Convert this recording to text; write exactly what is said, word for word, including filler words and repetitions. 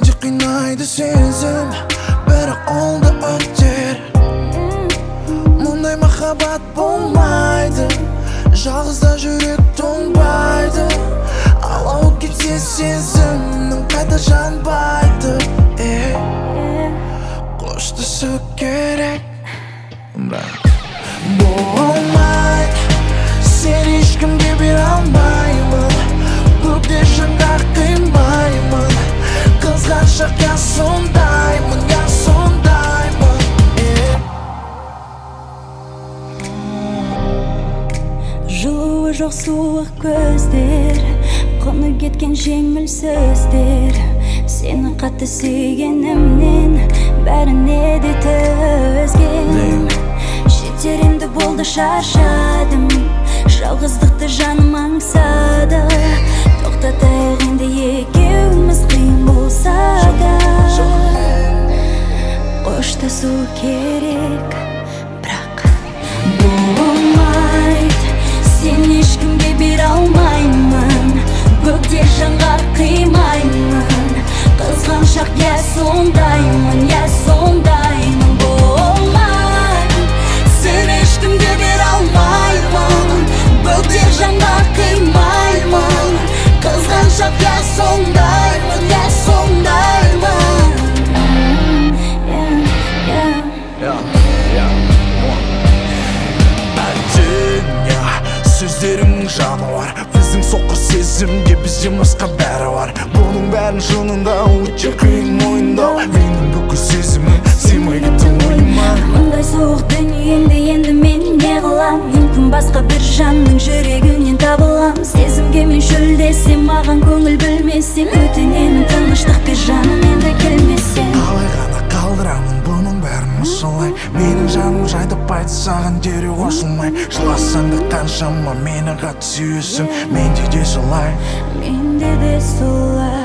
Менде қинайды сезім, бірақ ол да өтер. Мұндай махаббат болмайды, жалғызда жүрек тоңбайды. Алау кетсе сезімнің қайта жанбайды. Қоштасу керек, бірақ болмайды. Сен ешкімге бере алмаймын, көкте шаңға қимаймын. Қызғаншақ я сондаймын, я сондаймын. Жылуы жоқ суық көздер, құны кеткен жеңіл сөздер. Сені қатты сүйгенімнен бәріне де төзгем. Жетерімді болды, шаршадым, жалғыздықты жаным аңсады. Тоқтатайық енді екеуміз, қиын болса да. Қоштасу керек, бірақ болмайды. Сен ешкімге бере алмаймын, көкте жанға қимаймын. Қызғаншақ я сондаймын, я сондаймын. Болмайды. Сен ешкімге бере алмаймын, көкте жанға қимаймын. Қызғаншақ я сондаймын, я сондаймын. Сөздерімнің жаны бар, біздің соқыр сезімге бізден басқа бәрі бар. Бұның бәрін шынында өте қиын мойындау. Менің бүкіл сезімім сыймай кетті ойыма. Мұндай суық дүниеңде енді мен не қылам? Мүмкін басқа бір жанның жүрегінен табылам. Сезімге мен шөлдесем, маған көңіл бөлмесең, өтінемін тыныштық бер жаным, енді келмесең. Қалай ғана қалдырамын бұның бәрін осылай. Менің жаным жайдапайды саған дереу қосылмай. Жыласаң да қаншама мені қатты сүйесің, менде де солай. Менде де солай.